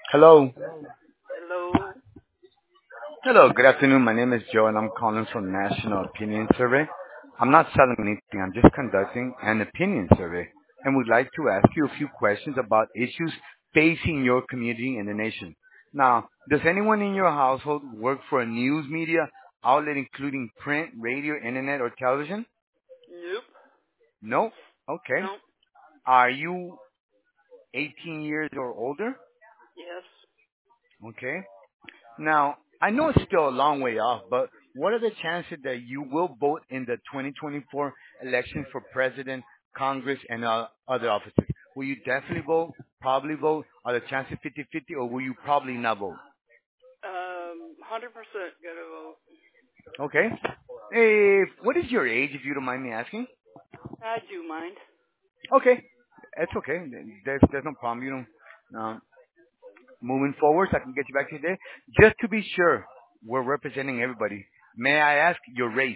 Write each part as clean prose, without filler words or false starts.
Hello. Hello. Hello. Good afternoon. My name is Joe, and I'm calling from National Opinion Survey. I'm not selling anything. I'm just conducting an opinion survey, and would like to ask you a few questions about issues facing your community and the nation. Now, does anyone in your household work for a news media outlet, including print, radio, internet, or television? Nope. No. Okay. Nope. Are you 18 years or older? Yes. Okay. Now, I know it's still a long way off, but what are the chances that you will vote in the 2024 election for president, Congress, and other offices? Will you definitely vote, probably vote? Are the chances 50-50, or will you probably not vote? 100% gonna vote. Okay. Hey, what is your age, if you don't mind me asking? I do mind. Okay. It's okay. There's no problem. Moving forward, so I can get you back to today. Just to be sure, we're representing everybody. May I ask your race?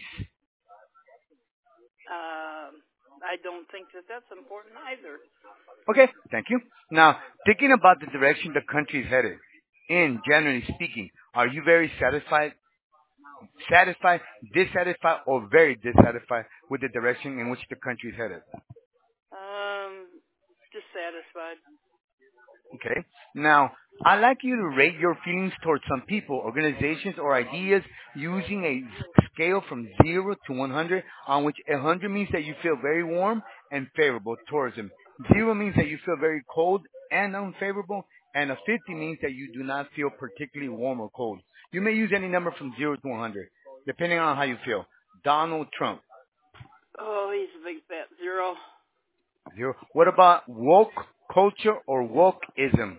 I don't think that that's important either. Okay, thank you. Now, thinking about the direction the country is headed, in generally speaking, are you very satisfied, dissatisfied, or very dissatisfied with the direction in which the country is headed? Um, Dissatisfied. Okay. Now, I'd like you to rate your feelings towards some people, organizations, or ideas using a scale from 0 to 100, on which 100 means that you feel very warm and favorable towards them. 0 means that you feel very cold and unfavorable, and a 50 means that you do not feel particularly warm or cold. You may use any number from 0 to 100, depending on how you feel. Donald Trump, Oh, he's a big fat zero. 0. What about woke culture or wokeism?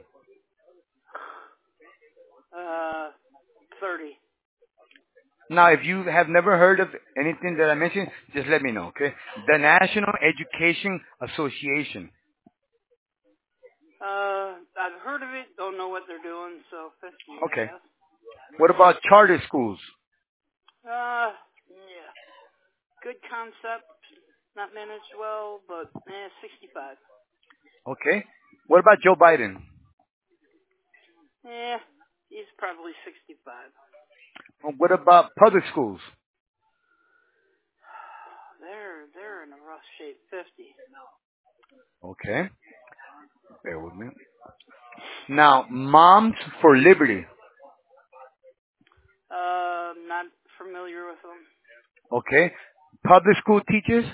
Uh, 30. Now, if you have never heard of anything that I mentioned, just let me know, okay? The National Education Association. I've heard of it, don't know what they're doing, so 50, I Okay. guess. What about charter schools? Yeah. Good concept, not managed well, but 65. Okay. What about Joe Biden? Yeah, he's probably 65. What about public schools? They're in a rough shape. 50. Okay. Bear with me. Now, Moms for Liberty. Not familiar with them. Okay. Public school teachers?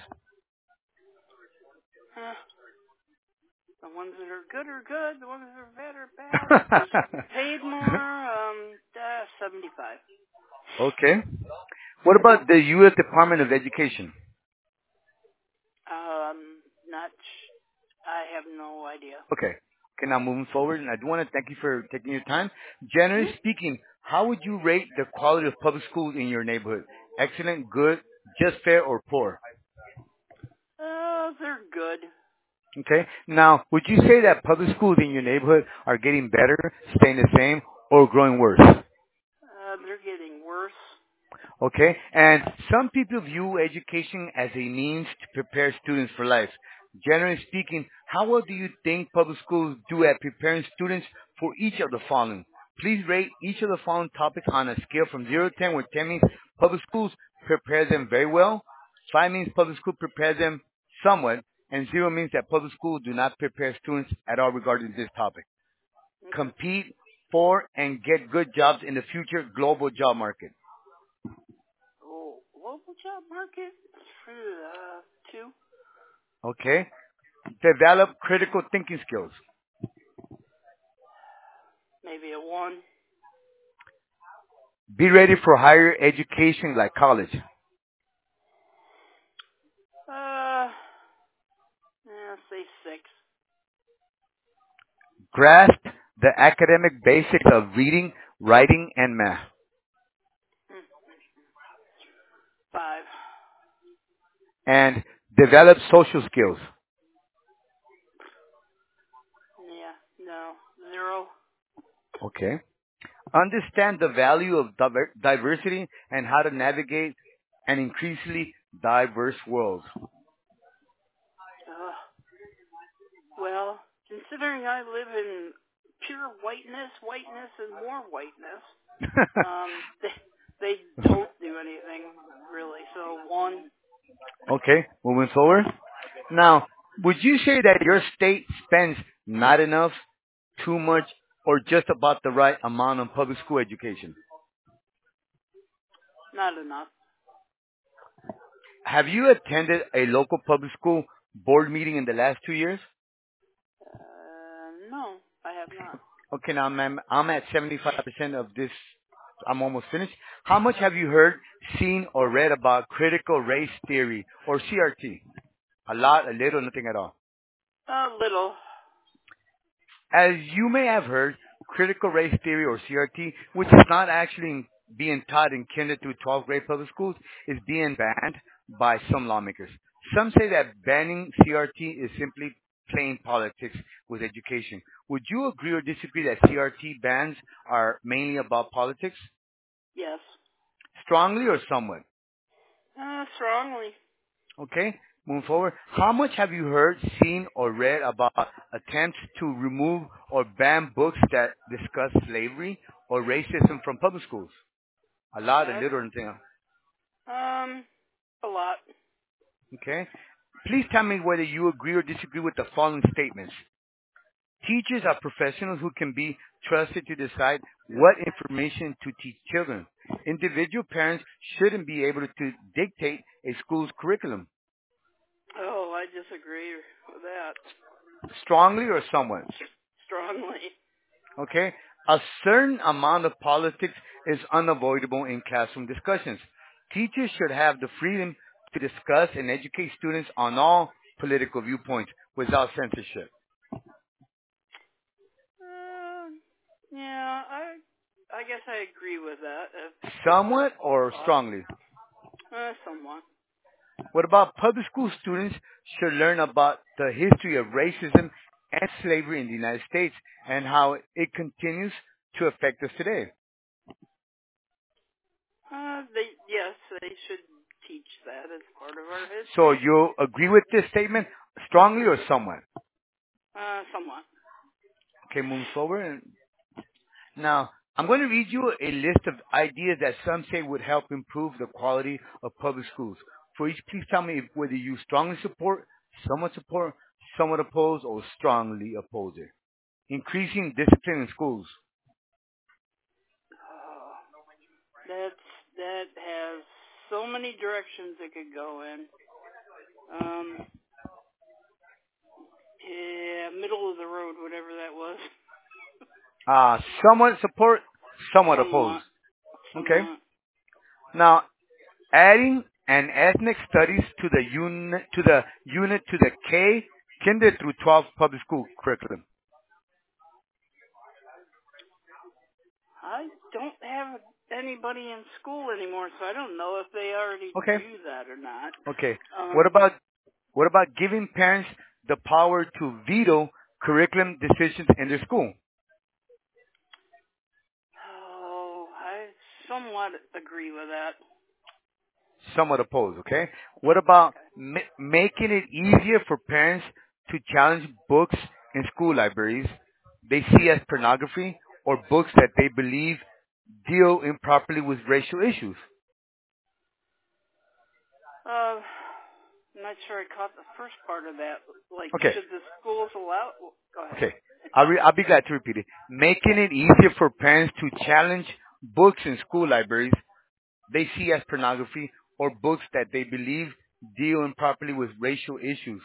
Eh, the ones that are good. The ones that are bad are bad. Paid more. 75. Okay. What about the U.S. Department of Education? Not. I have no idea. Okay. Okay, now moving forward, and I do want to thank you for taking your time. Generally speaking, how would you rate the quality of public schools in your neighborhood? Excellent, good, just fair, or poor? They're good. Okay. Now, would you say that public schools in your neighborhood are getting better, staying the same, or growing worse? They're getting worse. Okay. And some people view education as a means to prepare students for life. Generally speaking, how well do you think public schools do at preparing students for each of the following? Please rate each of the following topics on a scale from 0 to 10, where 10 means public schools prepare them very well, 5 means public school prepares them somewhat, and 0 means that public schools do not prepare students at all regarding this topic. Okay. Compete for and get good jobs in the future global job market. Oh, local job market. 2. Okay. Develop critical thinking skills. Maybe a 1. Be ready for higher education like college. Say 6. Grasp the academic basics of reading, writing, and math. Hmm. 5. And develop social skills. Yeah. No. 0. Okay. Understand the value of diversity and how to navigate an increasingly diverse world. Well, considering I live in pure whiteness, and more whiteness. They don't do anything really. So 1. Okay, moving forward. Now, would you say that your state spends not enough, too much, or just about the right amount on public school education? Not enough. Have you attended a local public school board meeting in the last 2 years? No, I have not. Okay, now, ma'am, I'm at 75% of this. I'm almost finished. How much have you heard, seen, or read about critical race theory or CRT? A lot, a little, nothing at all. A little. As you may have heard, critical race theory or CRT, which is not actually being taught in kinder through 12th grade public schools, is being banned by some lawmakers. Some say that banning CRT is simply playing politics with education. Would you agree or disagree that CRT bans are mainly about politics? Yes. Strongly or somewhat? Strongly. Okay, moving forward. How much have you heard, seen, or read about attempts to remove or ban books that discuss slavery or racism from public schools? A lot, a little, or anything else? A lot. Okay. Please tell me whether you agree or disagree with the following statements. Teachers are professionals who can be trusted to decide what information to teach children. Individual parents shouldn't be able to dictate a school's curriculum. Oh, I disagree with that. Strongly or somewhat? Strongly. Okay? A certain amount of politics is unavoidable in classroom discussions. Teachers should have the freedom to discuss and educate students on all political viewpoints without censorship. Yeah, I guess I agree with that. Somewhat or strongly? Somewhat. What about public school students should learn about the history of racism and slavery in the United States and how it continues to affect us today? They should teach that as part of our history. So you agree with this statement strongly or somewhat? Somewhat. Okay, moving forward. Now, I'm going to read you a list of ideas that some say would help improve the quality of public schools. For each, please tell me whether you strongly support, somewhat oppose, or strongly oppose it. Increasing discipline in schools. Oh, that has so many directions it could go in. Middle of the road, whatever that was. Somewhat support, somewhat oppose. Okay. Now, adding an ethnic studies to the unit to the K kinder through 12 public school curriculum. I don't have anybody in school anymore, so I don't know if they already do that or not. Okay. What about giving parents the power to veto curriculum decisions in their school? Oh, I somewhat agree with that. Somewhat opposed, okay? What about making it easier for parents to challenge books in school libraries they see as pornography or books that they believe deal improperly with racial issues? I'm not sure I caught the first part of that. Like, Okay. should the schools allow? Go ahead. Okay. I'll be glad to repeat it. Making it easier for parents to challenge books in school libraries they see as pornography or books that they believe deal improperly with racial issues.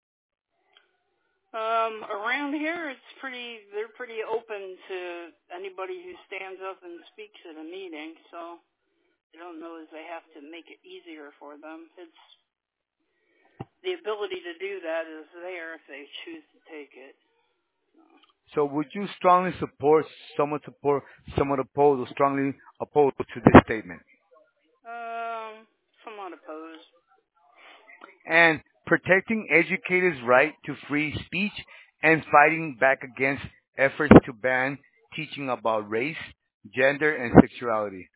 Around here, they're pretty open to anybody who stands up and speaks at a meeting, so I don't know if they have to make it easier for them. It's the ability to do that is there if they choose to take it. So would you strongly support, somewhat oppose, or strongly oppose to this statement? Somewhat opposed. And protecting educators' right to free speech and fighting back against efforts to ban teaching about race, gender, and sexuality.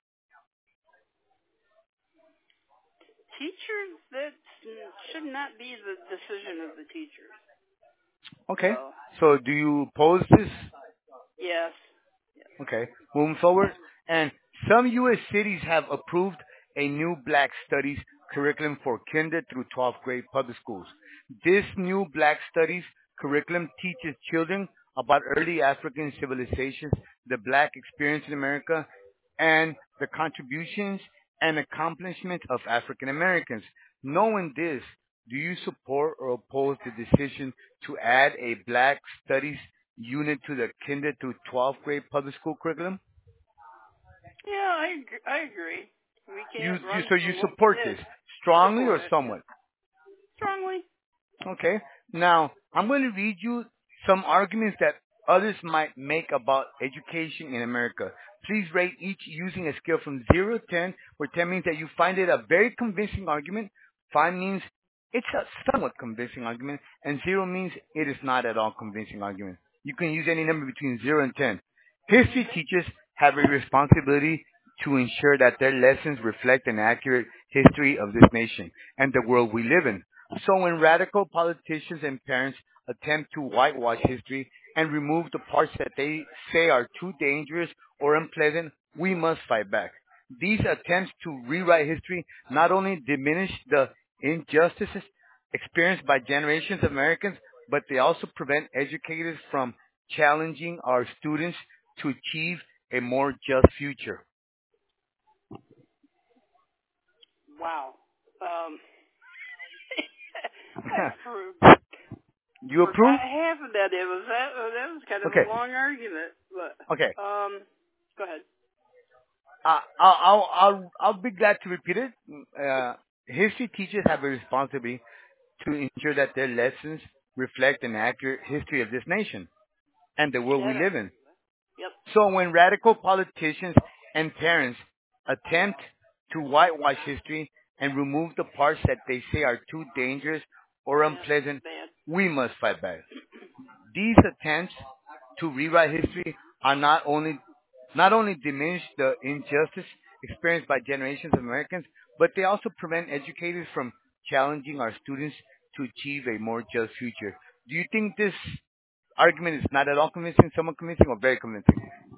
Teachers, that should not be the decision of the teachers. Okay. So do you oppose this? Yes. Yes. Okay, moving forward. And some U.S. cities have approved a new Black Studies curriculum for kinder through 12th grade public schools. This new Black Studies curriculum teaches children about early African civilizations, the Black experience in America, and the contributions and accomplishments of African Americans. Knowing this, do you support or oppose the decision to add a Black Studies unit to the kinder through 12th grade public school curriculum? Yeah, I agree. We You, can't you run so you from what we support did. this strongly or Support it. Yeah. somewhat? Strongly. Okay. Now, I'm going to read you some arguments that others might make about education in America. Please rate each using a scale from 0 to 10, where 10 means that you find it a very convincing argument, 5 means it's a somewhat convincing argument, and 0 means it is not at all convincing argument. You can use any number between 0 and 10. History Okay. teachers have a responsibility to ensure that their lessons reflect an accurate history of this nation and the world we live in. So when radical politicians and parents attempt to whitewash history and remove the parts that they say are too dangerous or unpleasant, we must fight back. These attempts to rewrite history not only diminish the injustices experienced by generations of Americans, but they also prevent educators from challenging our students to achieve a more just future. Wow. Um, that's for You approve? forgot half of that. That was kind of Okay. a long argument, but Okay. go ahead. I'll be glad to repeat it. History teachers have a responsibility to ensure that their lessons reflect an accurate history of this nation and the world we That I live in. agree with. Yep. So when radical politicians and parents attempt to whitewash history and remove the parts that they say are too dangerous or Yeah, unpleasant, bad. we must fight back. These attempts to rewrite history are not only diminish the injustice experienced by generations of Americans, but they also prevent educators from challenging our students to achieve a more just future. Do you think this argument is not at all convincing, somewhat convincing, or very convincing?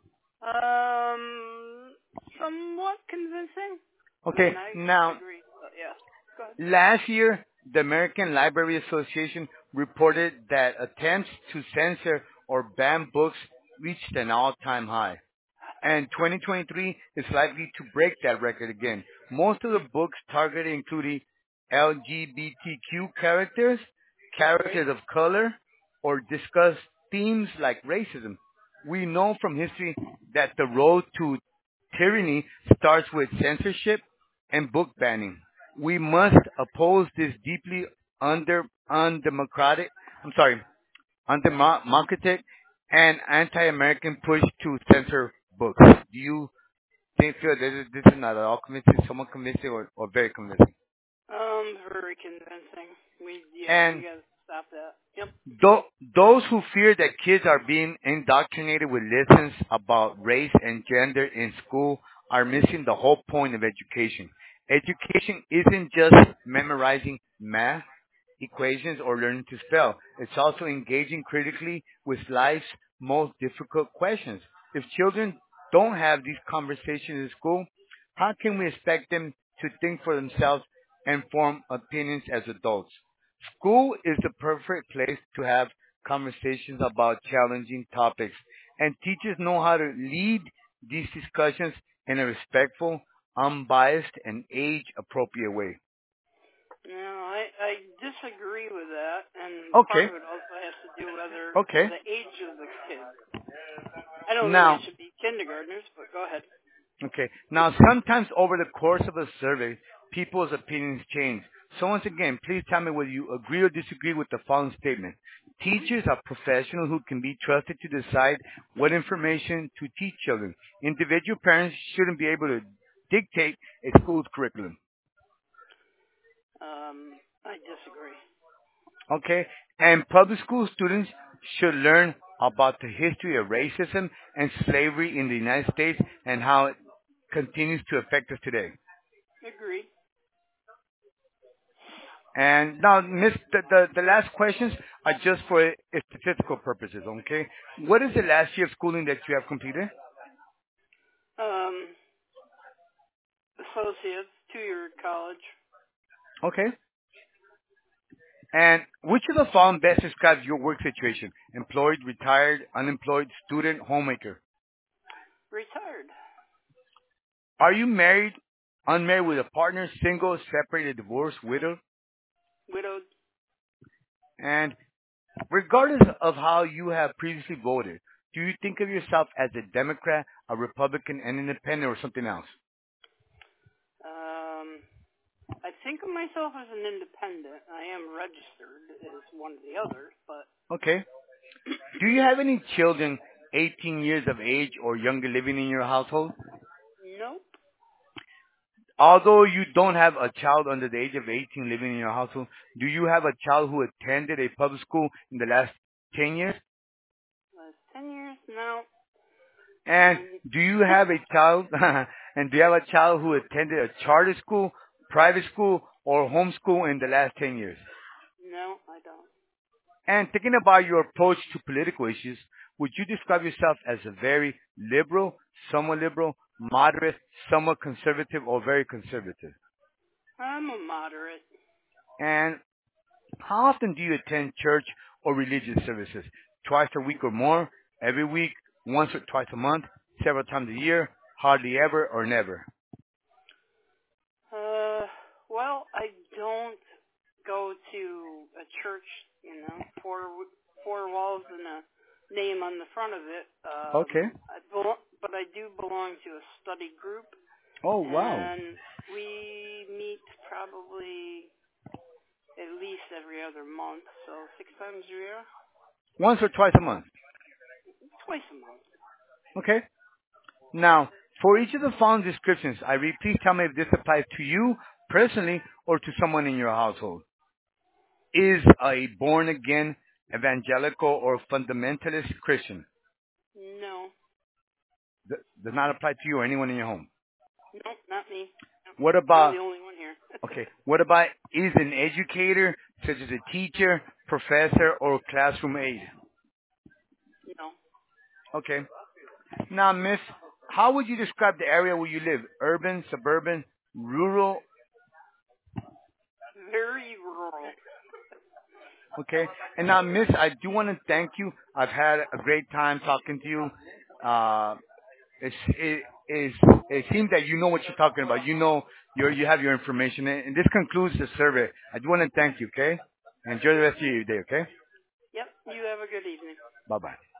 Somewhat convincing. I Okay, mean, I now agree. But yeah. Go ahead. last year, the American Library Association reported that attempts to censor or ban books reached an all-time high. And 2023 is likely to break that record again. Most of the books targeted including LGBTQ characters, Great. characters of color, or discuss themes like racism. We know from history that the road to tyranny starts with censorship and book banning. We must oppose this deeply undemocratic, I'm sorry, undemocratic and anti-American push to censor books. Do you think feel this is not at all convincing, somewhat convincing, or very convincing? Very convincing. We And gotta stop that. Yep. those who fear that kids are being indoctrinated with lessons about race and gender in school are missing the whole point of education. Education isn't just memorizing math equations or learning to spell. It's also engaging critically with life's most difficult questions. If children don't have these conversations in school, how can we expect them to think for themselves and form opinions as adults? School is the perfect place to have conversations about challenging topics, and teachers know how to lead these discussions in a respectful, unbiased, and age-appropriate way. No, I disagree with that, and part Okay, of it also has to do with okay. the age of the kids. I don't think it Now, should be kindergartners, but go ahead. okay. Now, sometimes over the course of a survey, people's opinions change. So once again, please tell me whether you agree or disagree with the following statement. Teachers are professionals who can be trusted to decide what information to teach children. Individual parents shouldn't be able to dictate a school's curriculum. I disagree. Okay? And public school students should learn about the history of racism and slavery in the United States and how it continues to affect us today. Agree. And now, Miss, the last questions are just for statistical purposes, okay? What is the last year of schooling that you have completed? Um, associates, 2-year college. Okay. And which of the following best describes your work situation? Employed, retired, unemployed, student, homemaker. Retired. Are you married, unmarried with a partner, single, separated, divorced, widowed? Widowed. And regardless of how you have previously voted, do you think of yourself as a Democrat, a Republican, an independent, or something else? I think of myself as an independent. I am registered as one of the others, but Okay. Do you have any children 18 years of age or younger living in your household? nope. Although you don't have a child under the age of 18 living in your household, do you have a child who attended a public school in the last 10 years? Last 10 years? No. And Um, do you have a child, and do you have a child who attended a charter school, private school, or homeschool in the last 10 years? no, I don't. And thinking about your approach to political issues, would you describe yourself as a very liberal, moderate, somewhat conservative, or very conservative? I'm a moderate. And how often do you attend church or religious services? Twice a week or more? Every week? Once or twice a month? Several times a year? Hardly ever or never? Uh, well, I don't go to a church, four walls and a name on the front of it. Okay. But I do belong to a study group, Oh, wow. and we meet probably at least every other month, so 6 times a year, Once or twice a month? twice a month. Okay. Now, for each of the following descriptions, I read, please tell me if this applies to you personally or to someone in your household. Is a born again evangelical or fundamentalist Christian? No, Does not apply to you or anyone in your home. nope, not me. Nope. What I'm about, the only one here. okay, what about is an educator, such as a teacher, professor, or classroom aide? No, Okay. Now, Miss, how would you describe the area where you live? Urban, suburban, rural? very rural. Okay. And now, Miss, I do want to thank you. I've had a great time talking to you. Uh, it's, it seems that you know what you're talking about. You have your information. And this concludes the survey. I do want to thank you, okay? Enjoy the rest of your day, okay? Yep, you have a good evening. Bye-bye.